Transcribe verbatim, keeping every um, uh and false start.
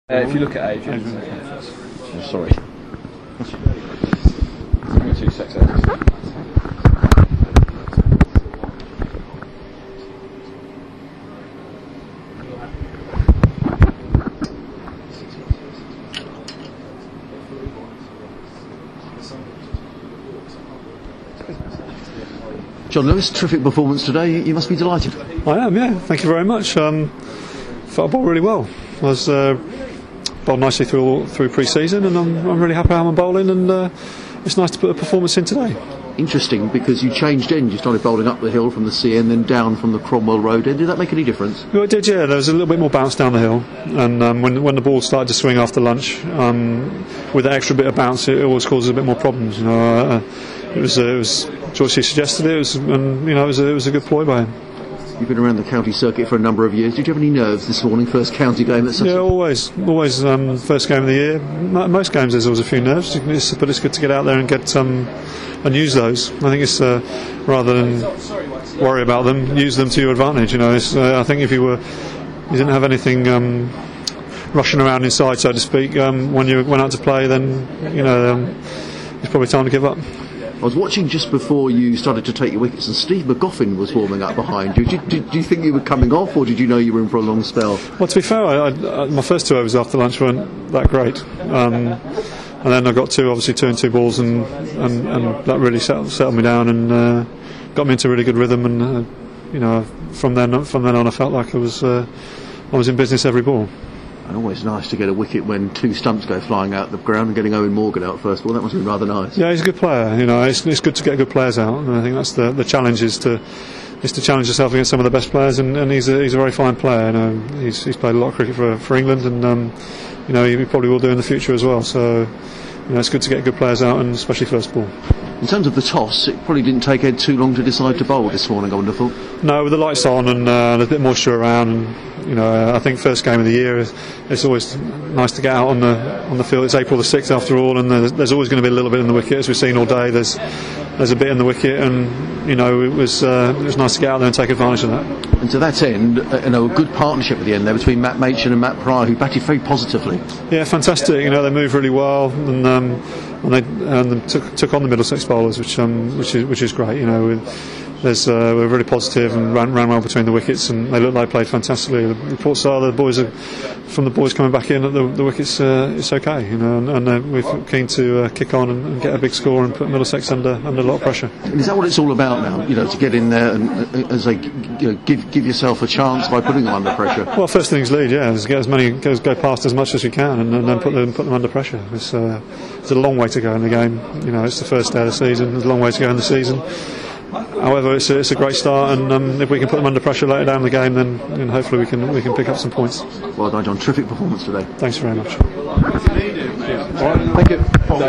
Uh, if you look at Adrian. Oh, sorry. Give me two seconds. John Lewis, terrific performance today. You must be delighted. I am, yeah. Thank you very much. Um, felt I bowled really well. I was uh, bowled nicely through through pre-season, and I'm, I'm really happy how I'm bowling. And uh, it's nice to put a performance in today. Interesting, because you changed end. You started bowling up the hill from the sea and then down from the Cromwell Road end. Did that make any difference? Well, it did, yeah. There was a little bit more bounce down the hill, and um, when when the ball started to swing after lunch, um, with that extra bit of bounce, it always causes a bit more problems. You know, uh, it was uh, it was George suggested it, it was, and you know, it was a, it was a good ploy by him. You've been around the county circuit for a number of years. Did you have any nerves this morning? First county game at such Yeah, a... always, always. Um, first game of the year. M- most games there's always a few nerves, it's, but it's good to get out there and get um, and use those. I think it's uh, rather than worry about them, use them to your advantage. You know, it's, uh, I think if you were, you didn't have anything um, rushing around inside, so to speak, um, when you went out to play, then you know um, it's probably time to give up. I was watching just before you started to take your wickets, and Steve McGoffin was warming up behind you. Did, did, do you think you were coming off, or did you know you were in for a long spell? Well, to be fair, I, I, my first two overs after lunch weren't that great, um, and then I got two, obviously two and two balls, and, and, and that really settled, settled me down and uh, got me into a really good rhythm. And uh, you know, from then from then on, I felt like I was uh, I was in business every ball. And always nice to get a wicket when two stumps go flying out the ground, and getting Owen Morgan out first of all, that must have been rather nice. Yeah, he's a good player. You know, it's, it's good to get good players out, and I think that's the, the challenge is to is to challenge yourself against some of the best players. And, and he's a he's a very fine player. You know, he's he's played a lot of cricket for for England, and um, you know, he probably will do in the future as well. So, you know, it's good to get good players out, and especially first ball. In terms of the toss, it probably didn't take Ed too long to decide to bowl this morning, I would have thought. No, with the lights on and uh, there's a bit of moisture around, and you know, I think first game of the year, it's always nice to get out on the on the field. It's April the sixth after all, and there's, there's always going to be a little bit in the wicket, as we've seen all day. There's there's a bit in the wicket, and you know, it was uh, it was nice to get out there and take advantage of that. And to that end, uh, you know, a good partnership at the end there between Matt Machin and Matt Pryor, who batted very positively. Yeah, fantastic. You know, they moved really well, and um, and they and they took took on the Middlesex bowlers, which um which is which is great. You know, with, there's uh, we're really positive and ran, ran well between the wickets, and they look like they played fantastically. The reports are the boys are from the boys coming back in at the, the wickets. Uh, it's okay, you know, and, and uh, we're keen to uh, kick on and, and get a big score and put Middlesex under under a lot of pressure. And is that what it's all about now? You know, to get in there and, uh, as they, you know, give give yourself a chance by putting them under pressure. Well, first things lead, yeah, is get as many go, go past as much as we can, and, and then put them put them under pressure. It's uh, it's a long way to go in the game. You know, it's the first day of the season. There's a long way to go in the season. However, it's a, it's a great start, and um, if we can put them under pressure later down the game, then, then hopefully we can we can pick up some points. Well done, John. Terrific performance today. Thanks very much. All right, thank you.